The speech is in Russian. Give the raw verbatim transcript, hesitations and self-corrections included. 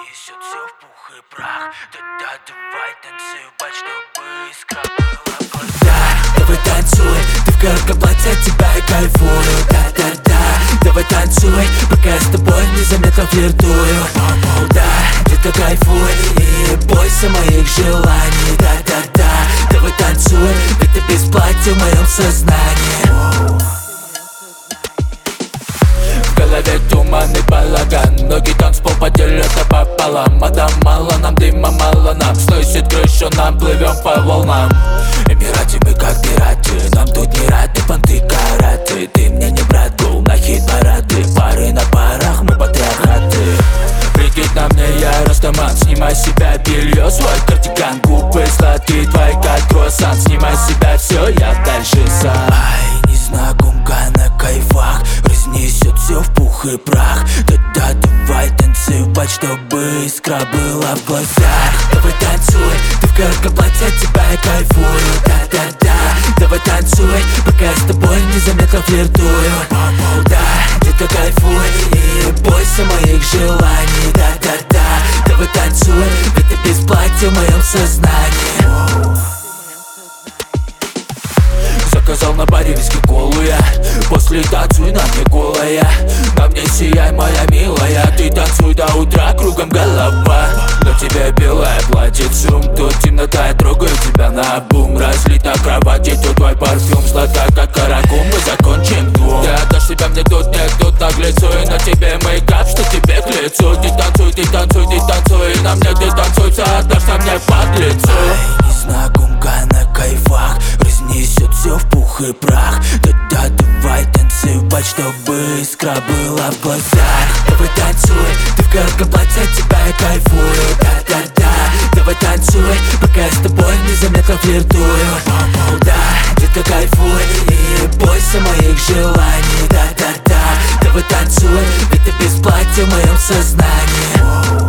разнесет все в пух и прах. Тогда давай танцевать, чтобы искра была в глазах. Да, давай танцуй, ты в коротком платье, от тебя я кайфую. Да-да-да, давай танцуй, пока я с тобой незаметно флиртую. Да, детка, кайфуй и бойся моих желаний. Да-да-да, давай танцуй, ведь ты без платья в моем сознании. В голове туман и балаган, ноги танцпол поделят пополам. Мадам, мало нам дыма, мало нам, сносит крышу, нам плывем по волнам. Эмирате мы как пираты, нам тут не рады, понты караты. Ты мне не брат, гол на хит-парады, пары на парах, мы патриархаты. Прикинь на мне, я растаман, снимай с себя белье, свой кардиган. Губы сладкие, твои как круассан, снимай с себя все, я дальше сам. Ай, незнакомка на кайфах, разнесет все в пух и прах. Тогда давай танцевать, чтобы искра была в глазах. Давай танцуй, ты в коротком платье, от тебя я кайфую. Да-да-да, давай танцуй, пока я с тобой незаметно флиртую. Да, детка, кайфуй и бойся моих желаний. Да-да-да, давай танцуй, ведь ты без платья в моем сознании. Заказал на баре виски колу я, после танцуй на мне голая. На мне сияй, моя милая, ты танцуй до утра, кругом голова. На тебе белое платье, цум, тут темнота, я трогаю тебя наобум. Разлита кровати, тут твой парфюм, сладка как каракум, мы закончим двум. Ты отдашь себя мне тут, нет, тут наглецу, и на тебе мейкап, что тебе к лицу. Ты танцуй, ты танцуй, ты танцуй, и на мне ты танцуй, все отдашься мне под лицо. Ай, незнакомка на кайфах, разнесет все в пух и прах. Тогда давай танцевать, чтобы искра была в глазах. Давай танцуй, ты в коротком платье, от тебя я кайфую. Да-да-да, давай танцуй, пока я с тобой незаметно флиртую. Да, детка, кайфуй и бойся моих желаний. Да-да-да, давай танцуй, ведь ты без платья в моем сознании.